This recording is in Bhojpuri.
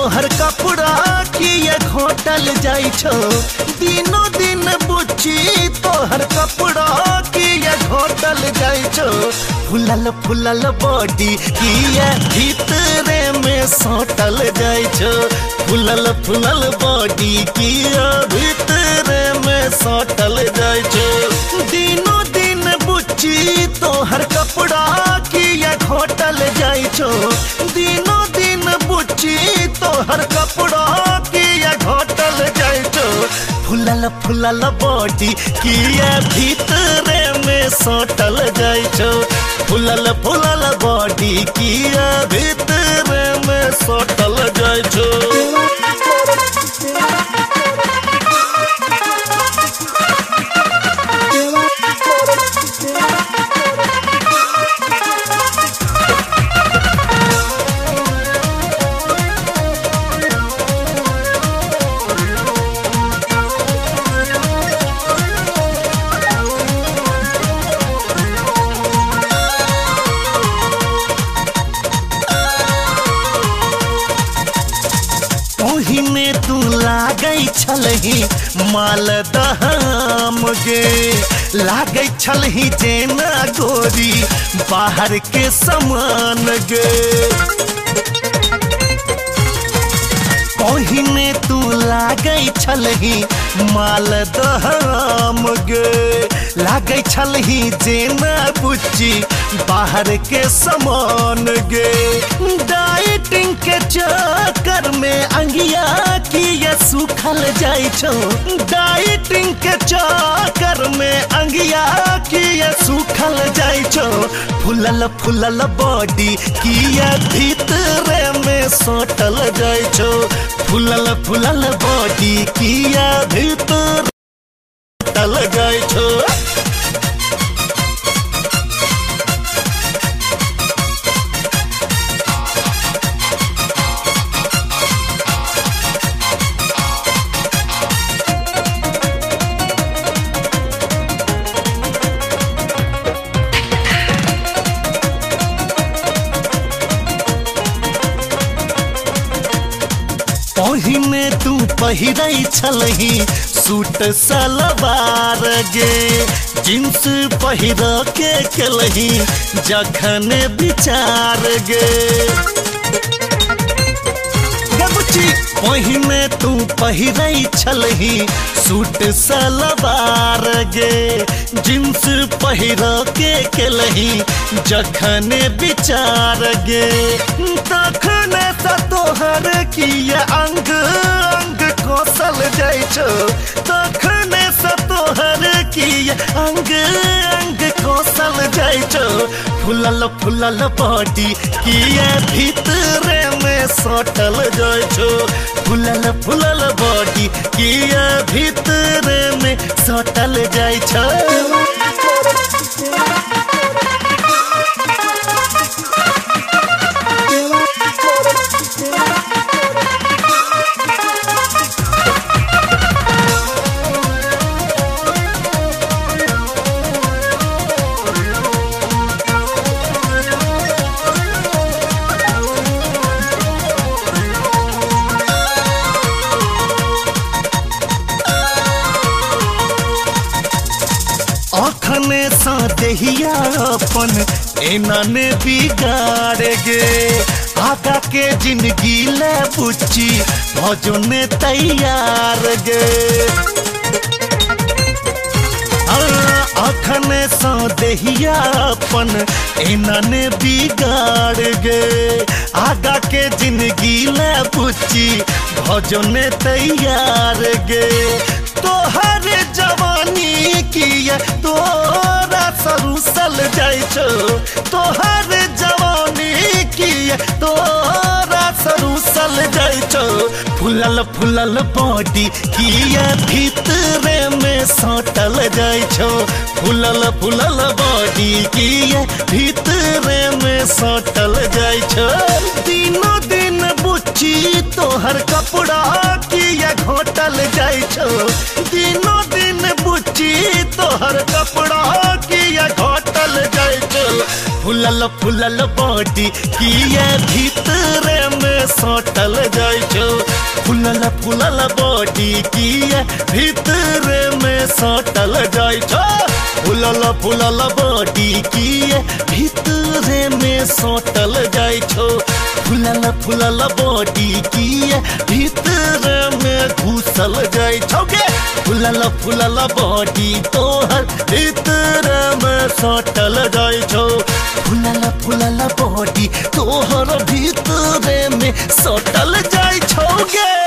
तोहर कपड़ा किए घोटल जाई छो दिनों दिन बुच्ची तोहर कपड़ा किए घोटल जाई छो फुलल फुलल बॉडी किए भीतरे में सोटल जाई छो फुलल फुलल बॉडी किए भीतरे में सोटल जाई छो दिनों दिन बुच्ची तोहर कपड़ा किए घोटल जाई छो दिनों दिन बुच्ची तोहर कपड़ा किए घोटल जाई छो फुलल फुलल बॉडी किए भीतरे में सोटल जाई छो फुलल फुलल बॉडी किए भीतरे में सोटल जाई छो में तू लागई छलही मालदह मुगे लागई छलही जेना गोरी बाहर के समान गे ओहिने तू लागई छलही मालदह मुगे लागई छलही जेना बुच्ची बाहर के समान गे डाइटिंग के चक्कर में अंगिया किए सूखल जाई छो डाइटिंग के चक्कर में अंगिया किए सूखल जाई छो फुलल फुलल बॉडी किए भीतरे में सोटल जाई छो फुलल फुलल बॉडी किए भीतर सोटल जाई छो ओहिने तू पहिरई छलही सूट सलवार गे जींस पहिर के केलही जखन विचार गे बुच्ची ओहिने तू पहिरई छलही सूट सलवार गे जींस पहिर के केलही जखन विचार गे तखन से तोहर किए अंग अंग कोसल जाई छो तखन से तोहर किए अंग अंग कोसल जाई छो फुलल फुलल बॉडी किए भीतरे में सोटल जाई छो फुलल फुलल बॉडी किए भीतरे में सोटल जाई छो अखने सा देहिया अपन एना ने बिगाड़ गे आगा के जिंदगी ले बुच्ची भजने तैयार गे अखने सा देहिया अपन एना ने बिगाड़ गे आगा के जिंदगी ले बुच्ची भजने तैयार गे तोहर जवानी किए तोरा सरुसल जाई छो तोहर जवानी किए तोरा सरुसल जाई छो फुलल फुलल बॉडी किए भीतरे में सोटल जाई छो फुलल फुलल बॉडी किए भीतरे में सोटल जाई छो दिनों दिन बुच्ची तोहर कपड़ा किए घोटल जाई छो दिनों दिन बुच्ची तोहर कपड़ा किए घोटल जाई छो फुलल फुलल बॉडी किए भीतरे में सटल जाय छो फुलल फुलल बॉडी किए भीतरे में सटल जाय छो फुलल फुलल बॉडी किए भीतरे में सटल जाय छो फुलल फुलल बॉडी किए भीतरे में घुसल जाय छो गे फुलल फुलल बॉडी तोहर भीतरे में सटल जाय छो फुलल फुलल बॉडी तोहर भीतरे में सटल जाय छो गे।